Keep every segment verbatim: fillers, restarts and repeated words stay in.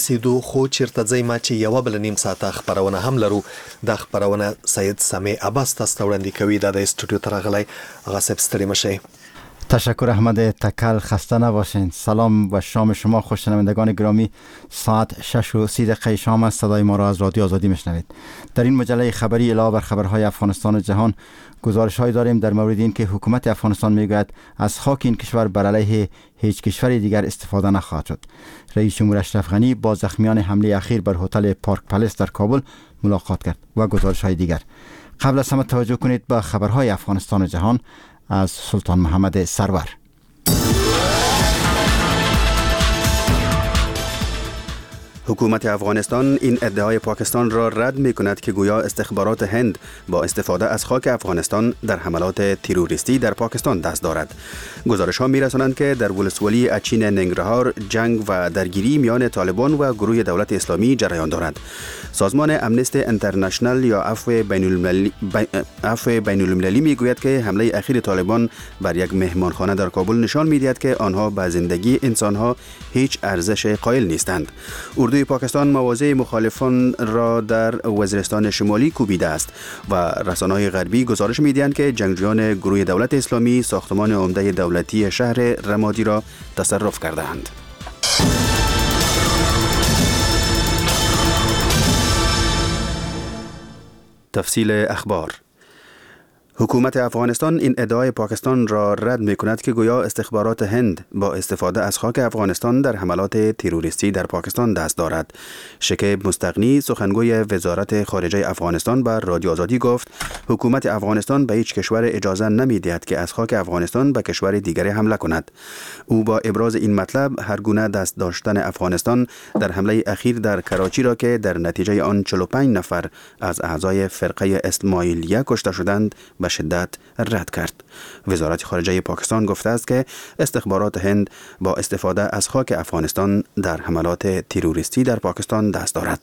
سیدو خو چیرته ځای ما چې یوه بل نیم ساعته خبرونه هم لرو. د خبرونه سید سمیع عباس تاسو ته وړاندې کوي. دا د استودیو ته راغلی. آقا صاحب ستړي مشئ. تشکر احمد تکل، خسته نباشین. سلام و شام شما خوشنوندگان گرامی. ساعت شش و سی دقیقه شام است. صدای ما را از رادیو آزادی میشنوید. در این مجله خبری علاوه بر خبرهای افغانستان و جهان گزارش‌هایی داریم در مورد این که حکومت افغانستان میگوید از خاک این کشور بر علیه هیچ کشور دیگر استفاده نخواهد شد. رئیس جمهور اشرف غنی با زخمیان حمله اخیر بر هتل پارک پلس در کابل ملاقات کرد و گزارش‌های دیگر. قبل از همه توجه کنید به خبرهای افغانستان و جهان از سلطان محمد سرور. حکومت افغانستان این ادعای پاکستان را رد می کند که گویا استخبارات هند با استفاده از خاک افغانستان در حملات تروریستی در پاکستان دست دارد. گزارش ها می رسانند که در ولسوالی اچین ننگرهار جنگ و درگیری میان طالبان و گروه دولت اسلامی جریان دارد. سازمان امنستی انترنشنال یا عفو بین المللی عفو بین المللی می گوید که حمله اخیر طالبان بر یک مهمانخانه در کابل نشان می دهد که آنها به زندگی انسان ها هیچ ارزش قائل نیستند. اردوی پاکستان مواضع مخالفان را در وزیرستان شمالی کوبیده است و رسانه‌های غربی گزارش می‌دهند که جنگجویان گروه دولت اسلامی ساختمان عمده دولتی شهر رمادی را تصرف کردند. تفصیل اخبار. حکومت افغانستان این ادعای پاکستان را رد می کند که گویا استخبارات هند با استفاده از خاک افغانستان در حملات تروریستی در پاکستان دست دارد. شکیب مستغنی سخنگوی وزارت خارجه افغانستان بر رادیو آزادی گفت حکومت افغانستان به هیچ کشور اجازه نمی دهد که از خاک افغانستان به کشور دیگری حمله کند. او با ابراز این مطلب هر گونه دست داشتن افغانستان در حمله اخیر در کراچی را که در نتیجه آن چهل و پنج نفر از اعضای فرقه اسماعیلیه کشته شدند به شدت رد کرد. وزارت خارجه پاکستان گفته است که استخبارات هند با استفاده از خاک افغانستان در حملات تروریستی در پاکستان دست دارد.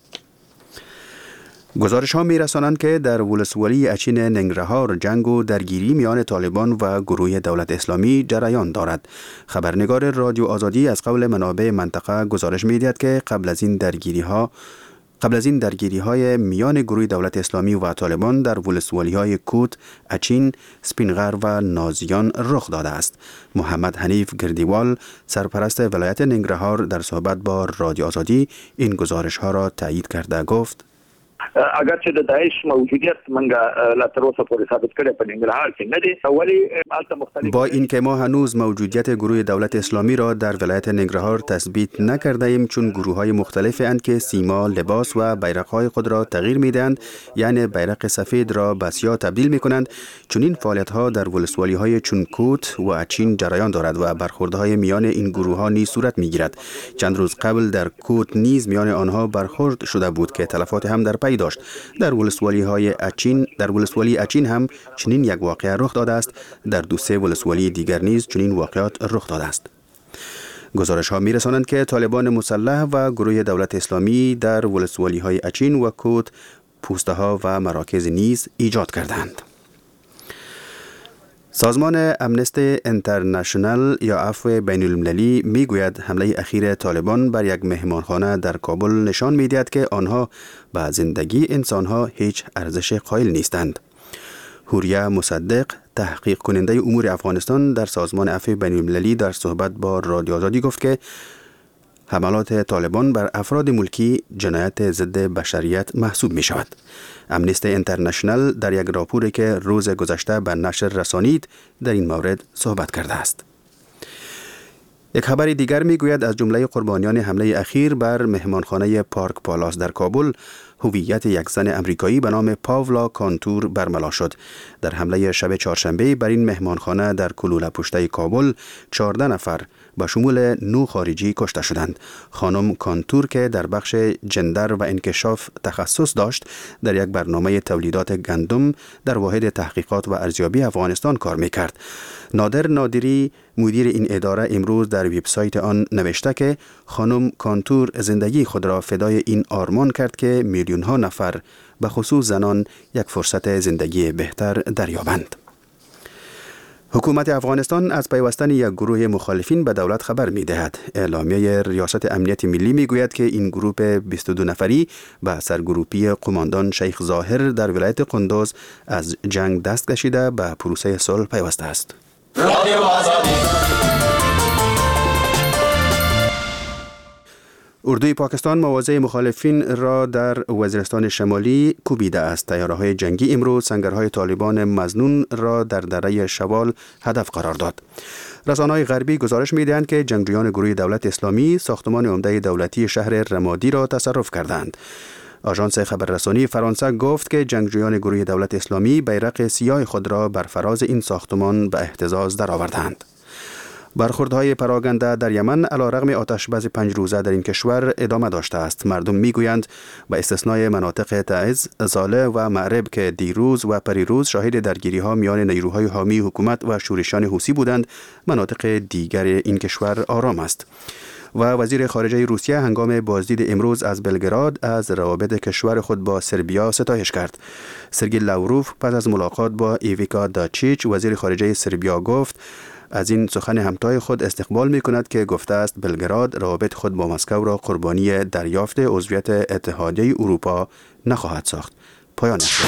گزارش ها می رسانند که در ولسوالی اچین ننگرهار جنگ و درگیری میان طالبان و گروه دولت اسلامی جریان دارد. خبرنگار رادیو آزادی از قول منابع منطقه گزارش می دهد که قبل از این درگیری ها قبل از این درگیری های میان گروه دولت اسلامی و طالبان در ولسوالی های کوت، اچین، سپینغر و نازیان رخ داده است. محمد حنیف گردیوال سرپرست ولایت ننگرهار در صحبت با رادیو آزادی این گزارش ها را تایید کرده گفت اگرچه د داعش موجودیت منګه لا تر اوسه پورې ثابت کړي په ننګرهار کې نه دي ولی البته مختلف با اینکه ما هنوز موجودیت گروه دولت اسلامی را در ولایت ننگرهار تثبیت نکرده ایم چون گروه های مختلفی اند که سیما، لباس و بیرق های خود را تغییر میدهند، یعنی بیرق سفید را به سیاه تبدیل میکنند. چون این فعالیت ها در ولسوالی های چون کوت و اچین جریان دارد و برخوردهای میان این گروه ها نیز صورت میگیرد. چند روز قبل در کوت نیز میان آنها برخورد شده بود که تلفات هم در پی داشت. در ولسوالی های اچین در ولسوالی اچین هم چنین یک واقعه رخ داده است. در دو سه ولسوالی دیگر نیز چنین واقعات رخ داده است. گزارش ها می رسانند که طالبان مسلح و گروه دولت اسلامی در ولسوالی های اچین و کوت پوسته ها و مراکز نیز ایجاد کردند. سازمان امنستی انترنشنال یا عفو بین المللی می گوید حمله اخیر طالبان بر یک مهمانخانه در کابل نشان می دهد که آنها به زندگی انسانها هیچ ارزش قائل نیستند. حوریه مصدق تحقیق کننده امور افغانستان در سازمان عفو بین المللی در صحبت با رادیو آزادی گفت که حملات طالبان بر افراد ملکی جنایت ضد بشریت محسوب می شود. امنستی انترنشنال در یک راپوری که روز گذشته به نشر رسانید در این مورد صحبت کرده است. یک خبر دیگر می گوید از جمله قربانیان حمله اخیر بر مهمانخانه پارک پالاس در کابل هویت یک زن امریکایی به نام پاولا کانتور برملا شد. در حمله شب چهارشنبه بر این مهمانخانه در کلوله پشته کابل چهارده نفر با شمول نو خارجی کشته شدند. خانم کانتور که در بخش جندر و انکشاف تخصص داشت در یک برنامه تولیدات گندم در واحد تحقیقات و ارزیابی افغانستان کار میکرد. نادر نادری مدیر این اداره امروز در وبسایت آن نوشته که خانم کانتور زندگی خود را فدای این آرمان کرد که میلیون ها نفر به خصوص زنان یک فرصت زندگی بهتر دریابند. حکومت افغانستان از پیوستن یک گروه مخالفین به دولت خبر می دهد. اعلامیه ریاست امنیت ملی می گوید که این گروه بیست و دو نفری به سرگروپی قماندان شیخ ظاهر در ولایت قندوز از جنگ دست کشیده به پروسه صلح پیوسته است. اردوی پاکستان مواضع مخالفین را در وزیرستان شمالی کوبیده است. طیاره‌های جنگی امروز سنگرهای طالبان مظنون را در دره شوال هدف قرار داد. رسانه‌های غربی گزارش می‌دهند که جنگجویان گروه دولت اسلامی ساختمان عمده دولتی شهر رمادی را تصرف کردند. آژانس خبررسانی فرانسه گفت که جنگجویان گروه دولت اسلامی بیرق سیاه خود را بر فراز این ساختمان به اهتزاز درآوردند. برخوردهای پراگنده در یمن علیرغم آتش‌بس پنج روزه در این کشور ادامه داشته است. مردم میگویند به استثنای مناطق تعز، زاله و معرب که دیروز و پریروز شاهد درگیری‌ها میان نیروهای حامی حکومت و شورشیان حوثی بودند، مناطق دیگر این کشور آرام است. و وزیر خارجه روسیه هنگام بازدید امروز از بلگراد از روابط کشور خود با سربیا ستایش کرد. سرگئی لاوروف پس از ملاقات با ایویکا داچیچ وزیر خارجه سربیا گفت از این سخن همتای خود استقبال می کند که گفته است بلگراد روابط خود با مسکو را قربانی دریافت عضویت اتحادیه اروپا نخواهد ساخت. پایان است.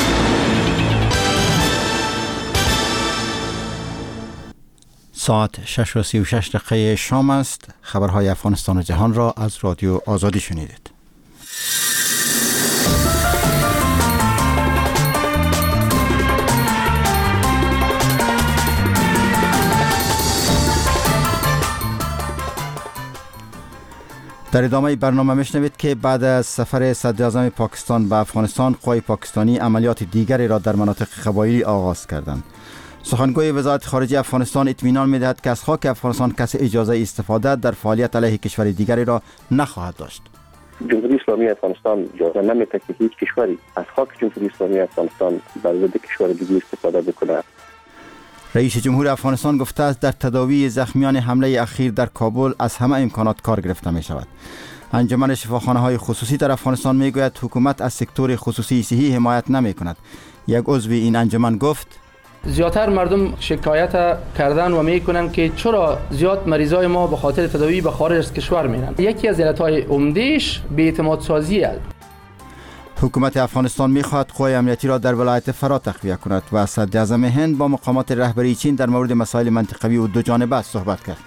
ساعت شش و سی و شش دقیقه شام است. خبرهای افغانستان و جهان را از رادیو آزادی شنیدید. در ادامه برنامه میشنوید که بعد از سفر صدر اعظم پاکستان به افغانستان، قوای پاکستانی عملیات دیگری را در مناطق قبایلی آغاز کردند. سخنگوی وزارت خارجه افغانستان اطمینان می‌دهد که از خاک افغانستان کسی اجازه استفاده در فعالیت علیه کشور دیگری را نخواهد داشت. جمهوری اسلامی افغانستان اجازه نمی‌دهد که هیچ کشوری از خاک جمهوری اسلامی افغانستان بر ضد کشور دیگری استفاده بکنه. رئیس جمهور افغانستان گفته است در تداوی زخمیان حمله اخیر در کابل از همه امکانات کار گرفته می شود. انجمن شفاخانه‌های خصوصی در افغانستان می گوید حکومت از سکتور خصوصی صحی حمایت نمی کند. یک عضو این انجمن گفت زیادتر مردم شکایت کردن و میکنن که چرا زیاد مریضای ما به خاطر تداوی به خارج از کشور میرن. یکی از علتهای عمده‌اش بی‌اعتماد سازی است. حکومت افغانستان میخواهد قوای امنیتی را در ولایت فرا تقویت کند و صدر اعظم هند با مقامات رهبری چین در مورد مسائل منطقوی و دو جانبه صحبت کرد.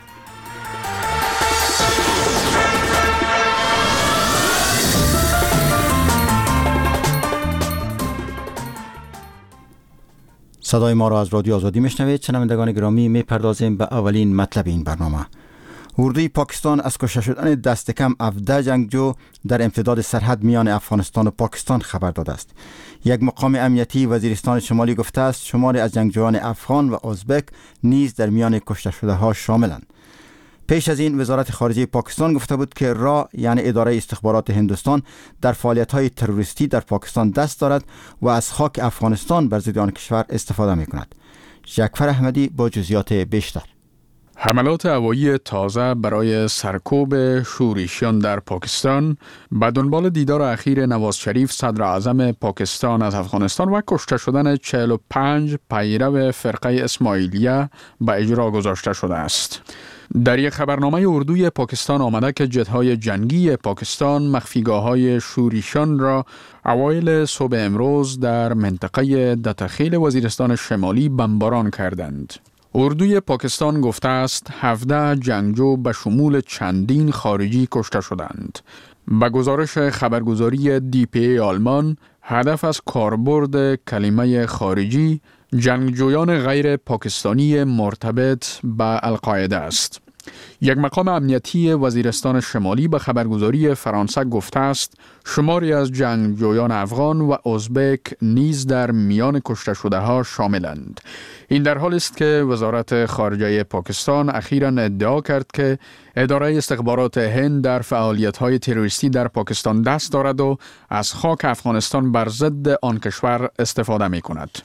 صدای ما را از رادیو آزادی میشنوید. شنوندگان گرامی، میپردازیم به اولین مطلب این برنامه. اردوی پاکستان از کشته شدن دست کم هفده جنگجو در امتداد سرحد میان افغانستان و پاکستان خبر داده است. یک مقام امنیتی وزیرستان شمالی گفته است شماری از جنگجویان افغان و ازبک نیز در میان کشته شده ها شاملند. پیش از این وزارت خارجه پاکستان گفته بود که را یعنی اداره استخبارات هندوستان در فعالیت‌های تروریستی در پاکستان دست دارد و از خاک افغانستان بر ضد آن کشور استفاده می‌کند. جعفر احمدی با جزئیات بیشتر. حملات هوایی تازه برای سرکوب شورشیان در پاکستان به دنبال دیدار اخیر نواز شریف صدر اعظم پاکستان از افغانستان و کشته شدن چهل و پنج پیرو فرقه اسماعیلیه به اجرا گذاشته شده است. در یک خبرنامه اردوی پاکستان آمده که جت‌های جنگی پاکستان مخفیگاه‌های شورشیان را اوایل صبح امروز در منطقه دتخیل وزیرستان شمالی بمباران کردند. اردوی پاکستان گفته است هفده جنگجو به شمول چندین خارجی کشته شدند. به گزارش خبرگزاری دی پی ای آلمان، هدف از کاربرد کلمه خارجی جنگجویان غیر پاکستانی مرتبط به القاعده است. یک مقام امنیتی وزیرستان شمالی به خبرگزاری فرانسه گفته است شماری از جنگجویان افغان و ازبک نیز در میان کشته شده ها شاملند. این در حالی است که وزارت خارجه پاکستان اخیراً ادعا کرد که اداره استخبارات هند در فعالیت‌های تروریستی در پاکستان دست دارد و از خاک افغانستان بر ضد آن کشور استفاده می‌کند.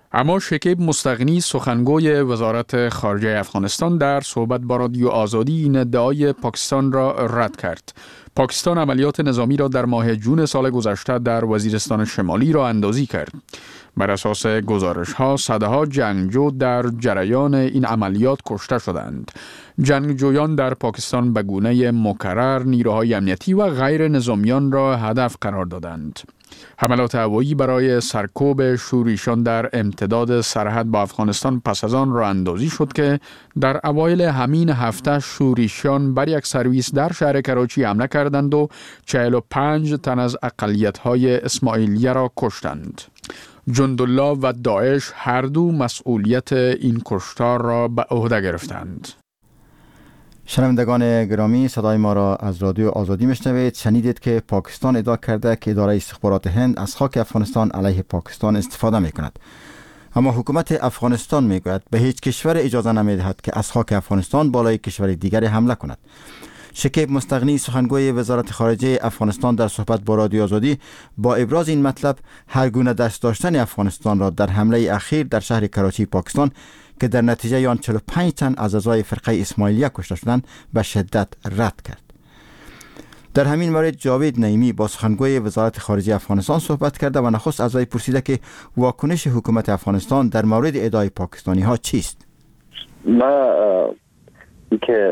اما شکیب مستغنی سخنگوی وزارت خارجه افغانستان در صحبت با رادیو آزادی این ادعای پاکستان را رد کرد. پاکستان عملیات نظامی را در ماه جون سال گذشته در وزیرستان شمالی را اندازی کرد. بر اساس گزارش ها صدها جنگجو در جریان این عملیات کشته شدند. جنگجویان در پاکستان به گونه مکرر نیروهای امنیتی و غیر نظامیان را هدف قرار دادند. حملات هوایی برای سرکوب شوریشان در امتداد سرحد با افغانستان پس از آن راه اندازی شد که در اوایل همین هفته شوریشان بر یک سرویس در شهر کراچی حمله کردند و چهل و پنج تن از اقلیت‌های اسماعیلیه را کشتند. جندالله و داعش هر دو مسئولیت این کشتار را به عهده گرفتند. شنوندگان گرامی، صدای ما را از رادیو آزادی میشنوید. شنیدید که پاکستان ادعا کرده که اداره استخبارات هند از خاک افغانستان علیه پاکستان استفاده میکند. اما حکومت افغانستان میگوید به هیچ کشور اجازه نمیدهد که از خاک افغانستان بالای کشور دیگری حمله کند. شکیب مستغنی سخنگوی وزارت خارجه افغانستان در صحبت با رادیو آزادی با ابراز این مطلب هر گونه دست داشتن افغانستان را در حمله اخیر در شهر کراچی پاکستان که در نتیجه آن چهل و پنج تن از اعضای فرقه اسماعیلیه کشته شدند به شدت رد کرد. در همین مورد جاوید نعیمی با سخنگوی وزارت خارجه افغانستان صحبت کرده و نخست از وی پرسیده که واکنش حکومت افغانستان در مورد ادعای پاکستانی ها چیست؟ ما که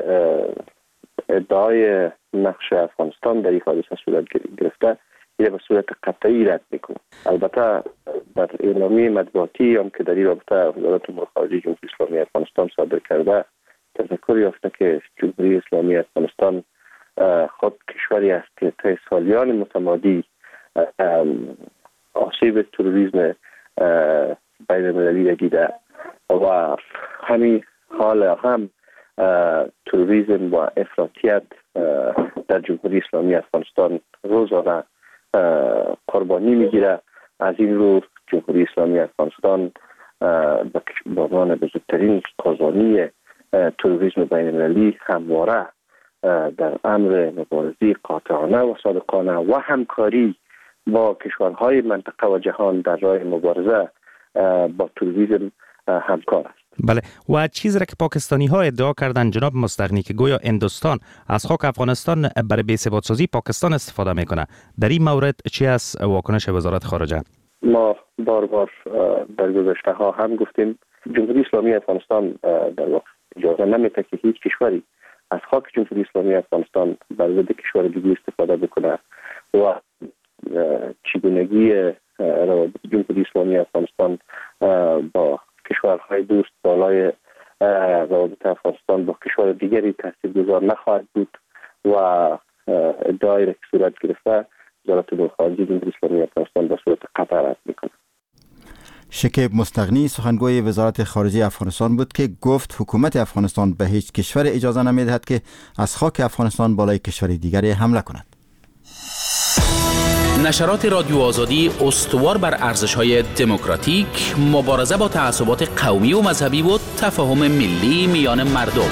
ادعای نقش افغانستان در این حادثه صورت گرفته یه به صورت قطعی رد میکنه. البته در اعلامیه مطبوعاتی هم که در این رابطه وزارت امور خارجه جمهوری اسلامی افغانستان صادر کرده تذکر یافته که جمهوری اسلامی افغانستان خود کشوری است که طی سالیان متمادی آسیب تروریسم بین المللی دیده و همین حال هم تروریسم و افراطیت در جمهوری اسلامی افغانستان روزانه قربانی میگیره. از این رو جمهوری اسلامی افغانستان به عنوان بزرگترین قربانی تروریسم بین المللی همواره در امر مبارزه قاطعانه و صادقانه و همکاری با کشورهای منطقه و جهان در راه مبارزه با تروریسم همکار است. بله، و چیزی را که پاکستانی ها ادعا کردند جناب مستغنی که گویا هندوستان از خاک افغانستان برای بی‌ثبات سازی پاکستان استفاده میکنه، در این مورد چی است واکنش وزارت خارجه؟ ما بار بار در گذشته ها هم گفتیم جمهوری اسلامی افغانستان در واقع اجازه نمیده که هیچ کشوری از خاک جمهوری اسلامی افغانستان بر ضد کشور دیگه استفاده بکنه و چگونگی روابط جمهوری اسلامی افغانستان با کشورهای دوست بالای روابط افغانستان با کشور دیگری تاثیرگذار نخواهد بود و ادعای را که صورت گرفته وزارت امور خارجه جمهوری اسلامی افغانستان به صورت قطع رد میکنه. شکیب مستغنی سخنگوی وزارت خارجه افغانستان بود که گفت حکومت افغانستان به هیچ کشور اجازه نمیدهد که از خاک افغانستان بالای کشور دیگری حمله کند. نشرات رادیو آزادی استوار بر ارزش‌های دموکراتیک، مبارزه با تعصبات قومی و مذهبی و تفاهم ملی میان مردم.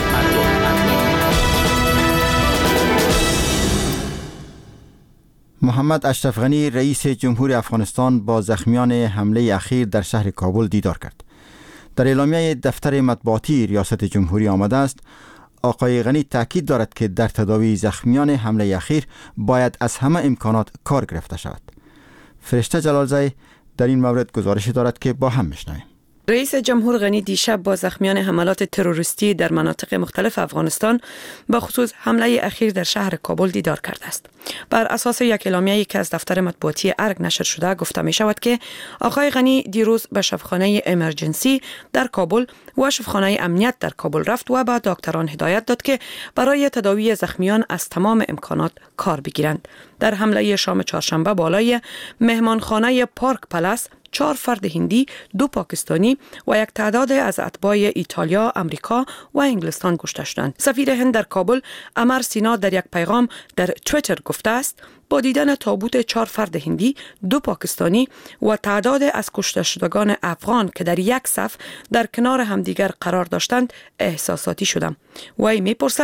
محمد اشرف غنی رئیس جمهور افغانستان با زخمیان حمله اخیر در شهر کابل دیدار کرد. در اعلامیه دفتر مطبوعاتی ریاست جمهوری آمده است آقای غنی تاکید دارد که در تداوی زخمیان حمله اخیر باید از همه امکانات کار گرفته شود. فرشته جلالزی در این مورد گزارش دارد که با هم میشنویم. رئیس جمهور غنی دیشب با زخمیان حملات تروریستی در مناطق مختلف افغانستان با خصوص حمله اخیر در شهر کابل دیدار کرده است. بر اساس یک اعلامیه‌ای که از دفتر مطبوعاتی ارگ نشر شده گفته می شود که آقای غنی دیروز به شفاخانه امرجنسی در کابل و شفاخانه امنیت در کابل رفت و به دکتران هدایت داد که برای تداوی زخمیان از تمام امکانات کار بگیرند. در حمله شام چهارشنبه بالای مهمانخانه پارک پلاس چهار فرد هندی، دو پاکستانی و یک تعداد از اتباع ایتالیا، امریکا و انگلستان کشته شدند. سفیر هند در کابل امر سینا در یک پیغام در توییتر گفته است با دیدن تابوت چهار فرد هندی، دو پاکستانی و تعداد از کشته شدگان افغان که در یک صف در کنار همدیگر قرار داشتند احساساتی شدم. وی میپرسد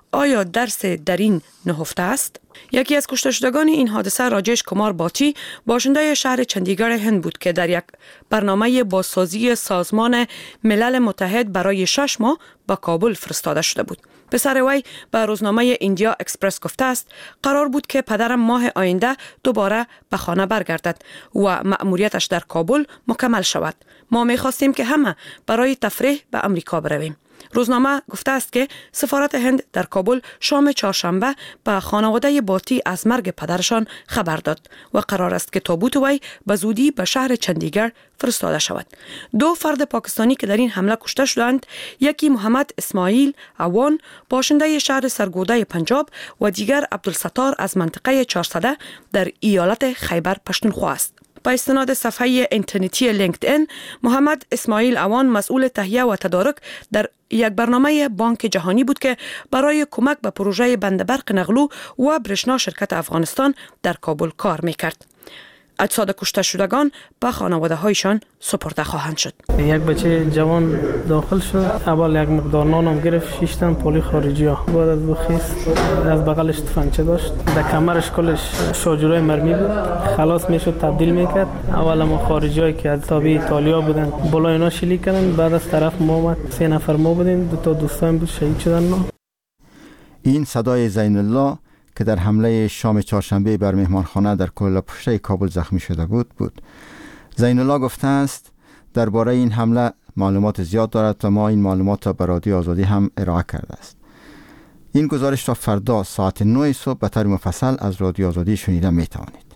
آیا درس در این نهفته است؟ یکی از کشته شدگان این حادثه راجش کمار باتی باشنده شهر چندیگڑ هند بود که در یک برنامه بازسازی سازمان ملل متحد برای شش ماه به کابل فرستاده شده بود. پسر وی به روزنامه ایندیا اکسپرس گفته است قرار بود که پدرم ماه آینده دوباره به خانه برگردد و مأموریتش در کابل مکمل شود. ما می خواستیم که همه برای تفریح به امریکا برویم. روزنامه گفته است که سفارت هند در کابل شام چهارشنبه به خانواده باتی از مرگ پدرشان خبر داد و قرار است که تابوت وی به زودی به شهر چندیگڑ فرستاده شود. دو فرد پاکستانی که در این حمله کشته شدند، یکی محمد اسماعیل اوان باشنده شهر سرگوده پنجاب و دیگر عبدالستار از منطقه چهارصده در ایالت خیبر پختونخوا است. با استناد صفحه اینترنتی لینکدین، محمد اسماعیل اوان مسئول تهیه و تدارک در یک برنامه بانک جهانی بود که برای کمک به پروژه بندربرق نقلو و برشنا شرکت افغانستان در کابل کار میکرد. اجساد کشته شدگان به خانواده هایشان سپرده خواهند شد. یک بچه جوان داخل شد، اول یک مقدار نانم گرفت، شش تن پلی خارجی ها. بعد از بخیست از بغلش تفنگچه داشت، در کمرش کلش شاجورای مرمی بود، خلاص میشد تبدیل میکرد. اول ما خارجی هایی که از تابع ایتالیا بودن بالا اینا شلیک کردن، بعد از طرف ما اومد، سه نفر ما بودیم، دو تا دوستان بود شهید شدن. این صدای زین الله که در حمله شام چهارشنبه بر مهمانخانه در کله‌پشت کابل زخمی شده بود بود. زین الله گفته است درباره این حمله معلومات زیاد دارد و ما این معلومات را به رادیو آزادی هم ارائه کرده است. این گزارش را فردا ساعت نه صبح به طور مفصل از رادیو آزادی شنیده می توانید.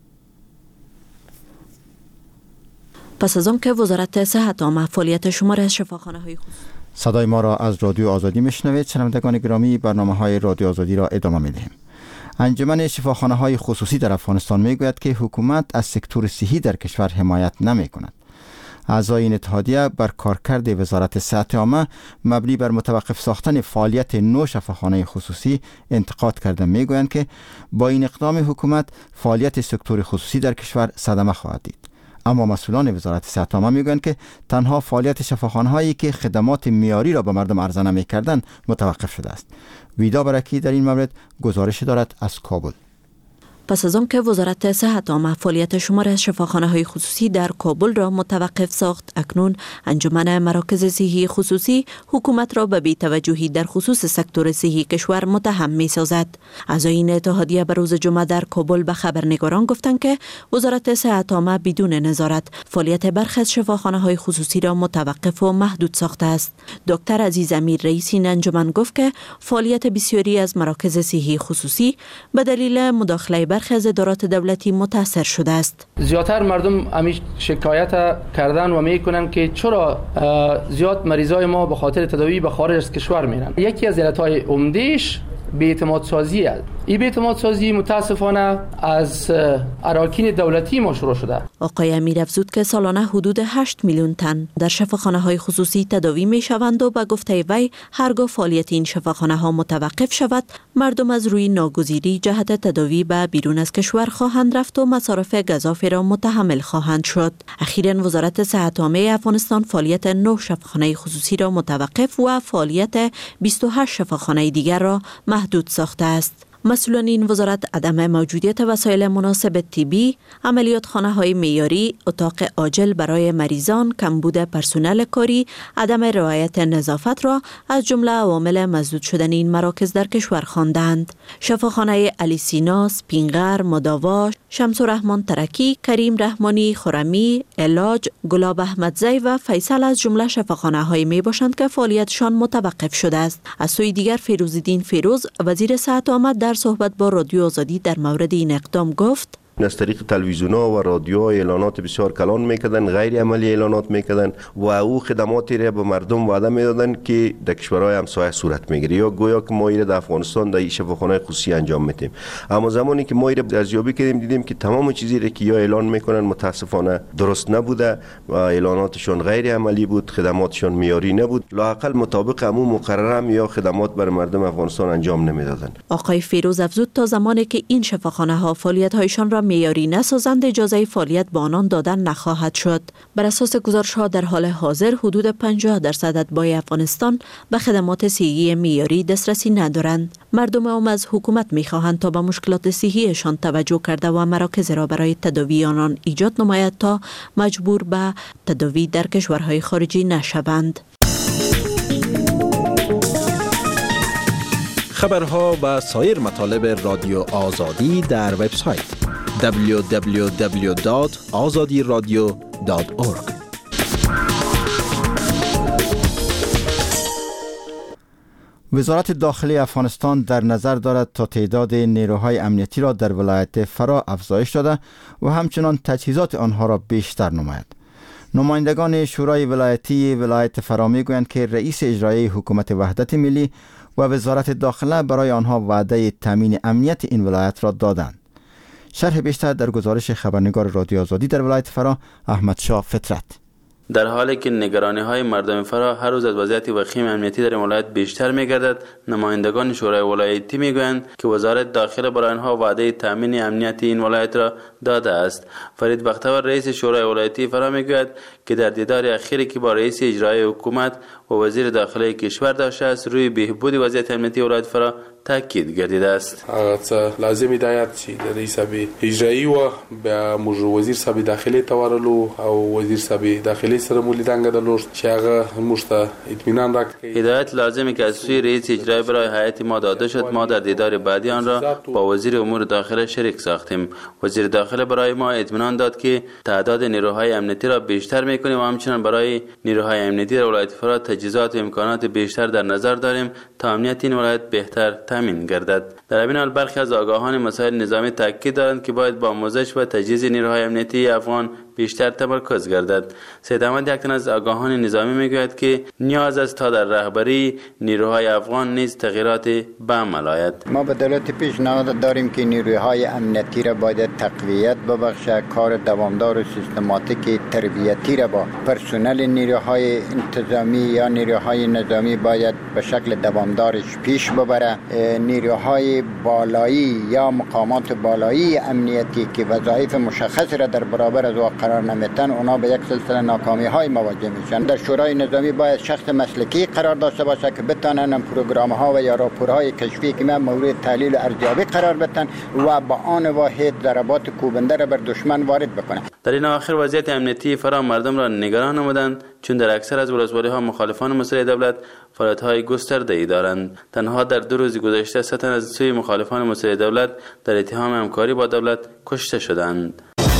پس از آن که وزارت صحت عامه فعالیت شمار از شفاخانه‌های خصوصی صدای ما را از رادیو آزادی میشنوید. شنوندگان گرامی، برنامه‌های رادیو آزادی را ادامه می‌دهیم. انجمن شفاخانه‌های خصوصی در افغانستان میگوید که حکومت از سکتور صحی در کشور حمایت نمی‌کند. اعضای این اتحادیه بر کارکرد وزارت صحت عامه مبنی بر متوقف ساختن فعالیت نو شفاخانه خصوصی انتقاد کرده میگویند که با این اقدام حکومت فعالیت سکتور خصوصی در کشور صدمه خواهد دید. اما مسئولان وزارت صحت عامه میگویند که تنها فعالیت شفاخانه‌هایی که خدمات معیاری را به مردم عرضه نمی‌کردند متوقف شده است. ویدا برکی در این مورد گزارش دارد از کابل. پس از آن که وزارت صحت عامه فعالیت شمار از شفاخانه‌های خصوصی در کابل را متوقف ساخت، اکنون انجمن مراکز صحی خصوصی حکومت را به بی‌توجهی در خصوص سکتور صحی کشور متهم می‌سازد. اعضای این اتحادیه به روز جمعه در کابل به خبرنگاران گفتند که وزارت صحت عامه بدون نظارت فعالیت برخی از شفاخانه‌های خصوصی را متوقف و محدود ساخته است. دکتر عزیز امیر رئیس این انجمن گفت که فعالیت بسیاری از مراکز صحی خصوصی به دلیل مداخله برخی از ادارات دولتی متاثر شده است. زیادتر مردم همیشه شکایت کردن و میکنن که چرا زیاد مریضای ما به خاطر تداوی به خارج از کشور میرن. یکی از علتهای عمدهش بی‌اعتماد سازی است. این بی‌اعتماد سازی متاسفانه از اراکین دولتی ما شروع شده. آقای امیر افزود که سالانه حدود هشت میلیون تن در شفاخانه‌های خصوصی تداوی میشوند و به گفته وی هرگاه فعالیت این شفاخانه‌ها متوقف شود، مردم از روی ناگزیری جهت تداوی به بیرون از کشور خواهند رفت و مصارف گزافه را متحمل خواهند شد. اخیراً وزارت صحت عامه افغانستان فعالیت نه شفاخانه خصوصی را متوقف و فعالیت بیست و هشت شفاخانه دیگر را محدود ساخته است. مسئولان این وزارت عدم موجودیت وسایل مناسب طبی، عملیات خانه های معیاری، اتاق عاجل برای مریضان، کمبود پرسنل کاری، عدم رعایت نظافت را از جمله عوامل مسدود شدن این مراکز در کشور خواندند. شفاخانه علی سینا، سپینغر، مداوا، شمس الرحمن ترکی، کریم رحمانی خرمی، علاج، گلاب احمدزی و فیصل از جمله شفاخانه های می باشند که فعالیتشان متوقف شده است. از سوی دیگر فیروزالدین فیروز وزیر صحت آمد در صحبت با رادیو آزادی در مورد این اقدام گفت: از طریق تلویزیون‌ها و رادیوها اعلانات بسیار کلان میکردن، غیر عملی اعلانات میکردن و او خدماتی را به مردم وعده میدادن که در کشورهای همسایه صورت میگیره یا گویا که ما در افغانستان در شفاخانه خصوصی انجام میدیم. اما زمانی که ما ارزیابی کردیم دیدیم که تمام چیزی را که یا اعلان میکنن متاسفانه درست نبوده و اعلاناتشون غیر عملی بود، خدماتشون معیاری نبود، لااقل مطابق همون مقرره یا خدمات بر مردم افغانستان انجام نمیدادن. آقای فیروز افزود تا زمانی که این شفاخانه ها فعالیت هایشان را معیاری نسازند اجازه فعالیت به آنان دادن نخواهد شد. بر اساس گزارش‌ها در حال حاضر حدود پنجاه درصد اتباع افغانستان به خدمات صحی معیاری دسترسی ندارند. مردم هم از حکومت می‌خواهند تا به مشکلات صحیشان توجه کرده و مراکز را برای تداوی آنان ایجاد نماید تا مجبور به تداوی در کشورهای خارجی نشوند. خبرها و سایر مطالب رادیو آزادی در وبسایت دبلیو دبلیو دبلیو دات آزادی رادیو دات اورگ. وزارت داخلی افغانستان در نظر دارد تا تعداد نیروهای امنیتی را در ولایت فرا افزایش داده و همچنان تجهیزات آنها را بیشتر نماید. نمایندگان شورای ولایتی ولایت فرا میگویند که رئیس اجرایی حکومت وحدت ملی و وزارت داخله برای آنها وعده تامین امنیت این ولایت را دادند. شرح بیشتر در گزارش خبرنگار رادیو آزادی در ولایت فرا احمد شاه فطرت. در حالی که نگرانی های مردم فرا هر روز از وضعیت وخیم امنیتی در ولایت بیشتر می‌گردد، نمایندگان شورای ولایتی میگویند که وزارت داخله برای آنها وعده تامین امنیت این ولایت را داده است. فرید بختیار رئیس شورای ولایتی فرا میگوید که در دیدار اخیری که با رئیس اجرایی حکومت و وزیر داخله کشور داشته است، روی بهبود وضعیت امنیتی ولایت فرا تاکید گردیده است. لازم هدایت چې د رئیس صاحب اجرایی و به موږ وزیر صاحب داخلي تورلو او وزیر صاحب داخلي سره مولیدان غدلو چې هغه موږ ته اطمینان راکړي. هدایت لازمه که از سوی رئیس اجرایی برای هیئت ما داده شد. ما در دیدار بعدی آن را با وزیر امور داخله شریک ساختیم. وزیر داخله برای ما اطمینان داد که تعداد نیروهای امنیتی را بیشتر میکنیم و همچنین برای نیروهای امنیتی در ولایت فرا تجهیزات و امکانات بیشتر در نظر داریم تا امنیت این ولایت بهتر تامین گردد. در همین حال برخی از آگاهان مسائل نظامی تاکید دارند که باید با آموزش و تجهیز نیروهای امنیتی افغان بیشتر تمرکز گردد. سید احمد یک تن از آگاهان نظامی میگوید که نیاز است تا در رهبری نیروهای افغان نیز تغییرات به عمل آید. ما به دولت پیشنهاد داریم که نیروهای امنیتی را باید تقویت ببخشه، کار دوامدار و سیستماتیک تربیتی را با پرسنل نیروهای انتظامی یا نیروهای نظامی باید به شکل دوامدارش پیش ببره. نیروهای بالایی یا مقامات بالایی امنیتی که وظایف مشخص را در برابر از قرار نمیتن، اونا به یک سلسله ناکامی های مواجه میشن. در شورای نظامی باید شخص مسلکی قرار داشته باشه که بتونن پروگرام ها و یا راپورهای کشفی که من مورد تحلیل و ارزیابی قرار بدن و با آن واحد ضربات کوبنده را بر دشمن وارد بکنه. در این اواخر وضعیت امنیتی فرا مردم را نگران نمودند، چون در اکثر از ولسوالی ها مخالفان مسئله دولت فعالیت های گسترده ای دارند. تنها در دو روز گذشته سه تن از سوی مخالفان مسئله دولت در اتهام همکاری با دولت کشته شدند.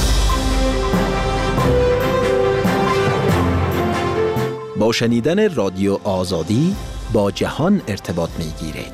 با شنیدن رادیو آزادی با جهان ارتباط می گیرید.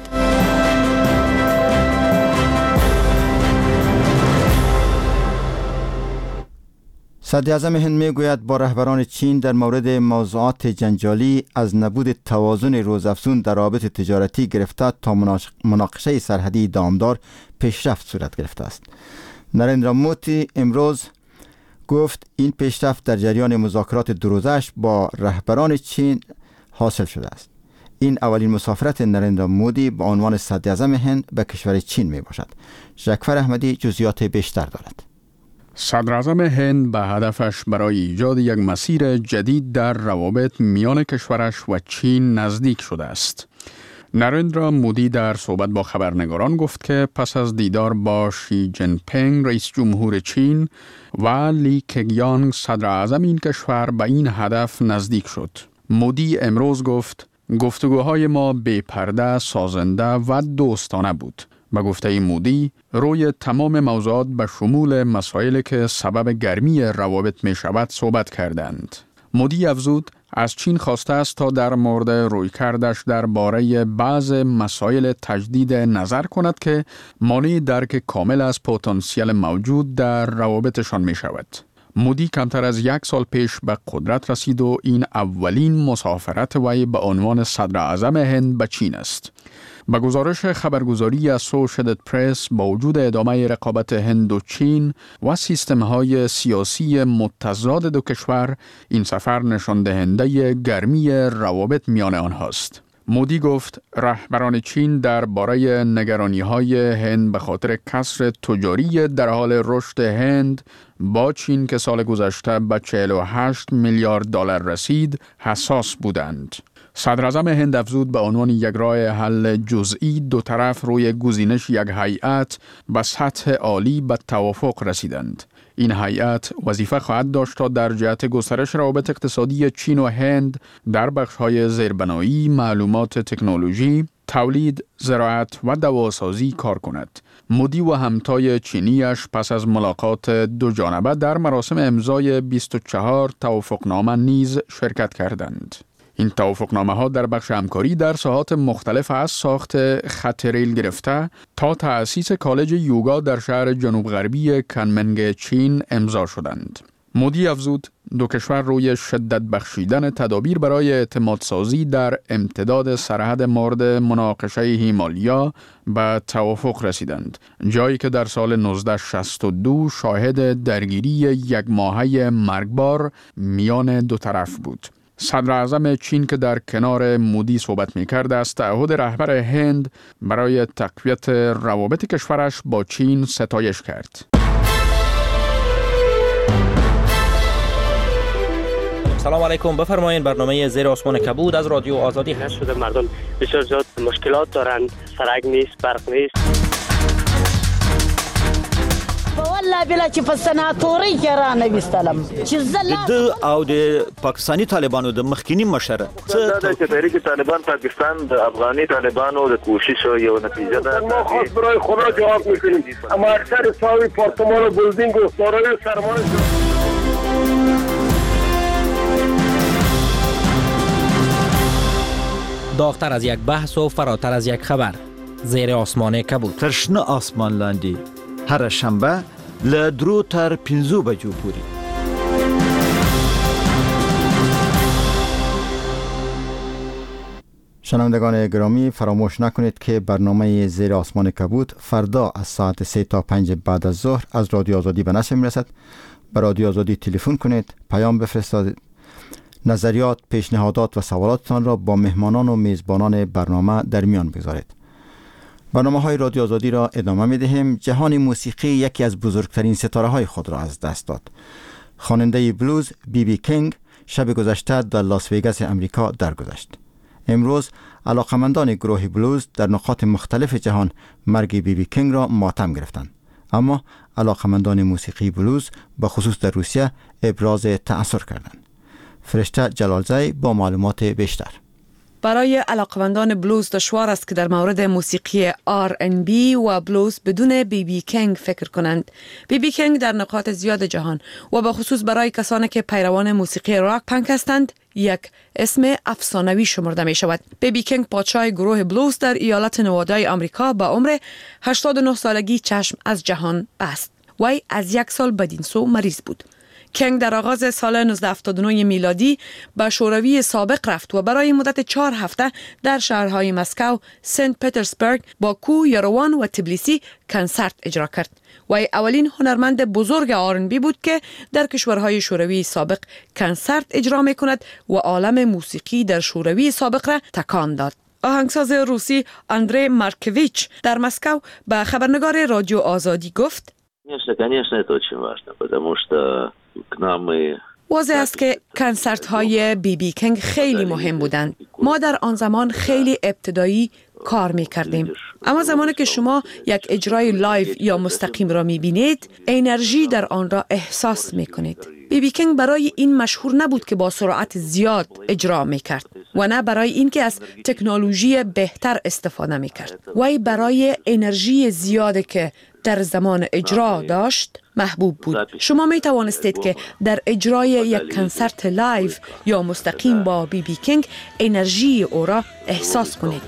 صدراعظم هند می گوید با رهبران چین در مورد موضوعات جنجالی از نبود توازن روزافزون در روابط تجارتی گرفته تا مناقشه سرحدی دامدار پیشرفت صورت گرفته است. نریندرا مودی امروز گفت این پیشرفت در جریان مذاکرات دو روزه‌اش با رهبران چین حاصل شده است. این اولین مسافرت نریندرا مودی به عنوان صدراعظم هند به کشور چین می باشد. جعفر احمدی جزئیات بیشتر دارد. صدراعظم هند به هدفش برای ایجاد یک مسیر جدید در روابط میان کشورش و چین نزدیک شده است. نریندرا مودی در صحبت با خبرنگاران گفت که پس از دیدار با شی جین پینگ رئیس جمهور چین و لی کگیانگ صدر اعظم این کشور به این هدف نزدیک شد. مودی امروز گفت گفتگوهای ما بی پرده، سازنده و دوستانه بود. به گفته مودی روی تمام موضوعات به شمول مسائلی که سبب گرمی روابط می شود صحبت کردند. مودی افزود از چین خواسته است تا در مورد رویکردش درباره بعض مسائل تجدید نظر کند که مانع درک کامل از پتانسیل موجود در روابطشان می شود. مودی کمتر از یک سال پیش به قدرت رسید و این اولین مسافرت وی به عنوان صدر اعظم هند به چین است. با گزارش خبرگزاری اسوشییتد پرس با وجود ادامه رقابت هند و چین و سیستم‌های سیاسی متضاد دو کشور، این سفر نشان دهنده گرمی روابط میان آنهاست. مودی گفت رهبران چین درباره نگرانی‌های هند به خاطر کسر تجاری در حال رشد هند با چین که سال گذشته به چهل و هشت میلیارد دلار رسید حساس بودند. صدر اعظم هند افزود به عنوان یک راه حل جزئی دو طرف روی گزینش یک هیئت به سطح عالی به توافق رسیدند. این هیئت وظیفه خواهد داشت تا در جهت گسترش روابط اقتصادی چین و هند در بخش‌های زیربنایی، معلومات تکنولوژی، تولید، زراعت و دواسازی کار کند. مودی و همتای چینیش پس از ملاقات دو جانبه در مراسم امضای بیست و چهار توافقنامه نیز شرکت کردند. این توافقنامه ها در بخش همکاری در ساحات مختلف از ساخت خط ریل گرفته تا تأسیس کالج یوگا در شهر جنوب غربی کنمنگ چین امضا شدند. مودی افزود دو کشور روی شدت بخشیدن تدابیر برای اعتمادسازی در امتداد سرحد مورد مناقشه هیمالیا به توافق رسیدند، جایی که در سال نوزده شصت و دو شاهد درگیری یک ماهه مرگبار میان دو طرف بود. صدر اعظم چین که در کنار مودی صحبت می‌کرد از تعهد رهبر هند برای تقویت روابط کشورش با چین ستایش کرد. سلام علیکم، بفرمایید. برنامه زیر آسمان کبود از رادیو آزادی هست. شده مردم بسیار زیاد مشکلات دارند، سرک نیست، برق نیست. والله بلا چې په سناتوري کې را نه وستلم چې زله د او د پاکستانی طالبانو د مخکینی مشر څه د تحریک طالبان پاکستان د افغاني طالبانو د کوشش یو نتیجه ده. ما خاص برای خدا جواب میکنیم، اما اکثر ساوی پارتمان و بلدینگ و سارای سرمایه داغتر از یک بحث و فراتر از یک خبر. زیر آسمان کبود. ترشنه آسمان لاندی هر شنبه ل درو تر پنځو بجو پورې. شنوندگان گرامی، فراموش نکنید که برنامه زیر آسمان کبود فردا از ساعت سه تا پنج بعد از ظهر از رادیو آزادی به نشر میرسد. به رادیو آزادی تلفن کنید، پیام بفرستید، نظریات، پیشنهادات و سوالاتتان را با مهمانان و میزبانان برنامه در میان بگذارید. برنامه های رادیو آزادی را ادامه می دهیم. جهان موسیقی یکی از بزرگترین ستاره های خود را از دست داد. خواننده بلوز بی بی کینگ شب گذشته در لاس ویگاس امریکا درگذشت. امروز علاقمندان گروه بلوز در نقاط مختلف جهان مرگ بی بی کینگ را ماتم گرفتند. اما علاقمندان موسیقی بلوز به خصوص در روسیه ابراز تأثیر کردند. فرشته جلالزی با معلومات بیشتر. برای علاقمندان بلوز دشوار است که در مورد موسیقی آر ان بی و بلوز بدون بی بی کینگ فکر کنند. بی بی کینگ در نقاط زیاد جهان و به خصوص برای کسانی که پیروان موسیقی راک پنک هستند یک اسم افسانوی شمرده می شود. بی بی کینگ پادشاه گروه بلوز در ایالت نوادای آمریکا با عمر هشتاد و نه سالگی چشم از جهان بست. وی از یک سال بدین سو مریض بود. کینگ در آغاز سال نوزده هفتاد و نه میلادی به شوروی سابق رفت و برای مدت چهار هفته در شهرهای مسکو، سنت پترزبورگ، باکو، یروان و تبلیسی کنسرت اجرا کرد. وی اولین هنرمند بزرگ آر ان بی بود که در کشورهای شوروی سابق کنسرت اجرا می کند و عالم موسیقی در شوروی سابق را تکان داد. آهنگساز روسی اندری مارکویچ در مسکو به خبرنگار رادیو آزادی گفت: Конечно, конечно, это очень важно, потому что к нам и واضح است که کنسرت های بی بی کینگ خیلی مهم بودند. ما در آن زمان خیلی ابتدایی کار می کردیم. اما زمانی که شما یک اجرای لایو یا مستقیم را می بینید، انرژی در آن را احساس می کنید. بی بی کینگ برای این مشهور نبود که با سرعت زیاد اجرا می کرد و نه برای این که از تکنولوژی بهتر استفاده می کرد. وی برای انرژی زیادی که در زمان اجرا داشت محبوب بود. شما می توانستید که در اجرای یک کنسرت لایو یا مستقیم با بی بی کینگ انرژی او را احساس کنید.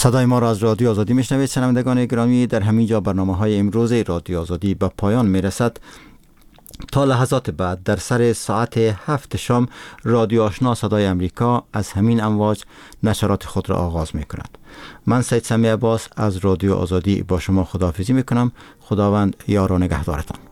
صدای ما را از رادیو آزادی میشنوید. شنوندگان گرامی، در همین جا برنامه های امروز رادیو آزادی به پایان میرسد. تا لحظات بعد در سر ساعت هفت شام رادیو آشنا صدای امریکا از همین امواج نشرات خود را آغاز می کند. من سید سمی عباس از رادیو آزادی با شما خداحافظی می کنم. خداوند یار و نگهدارتان.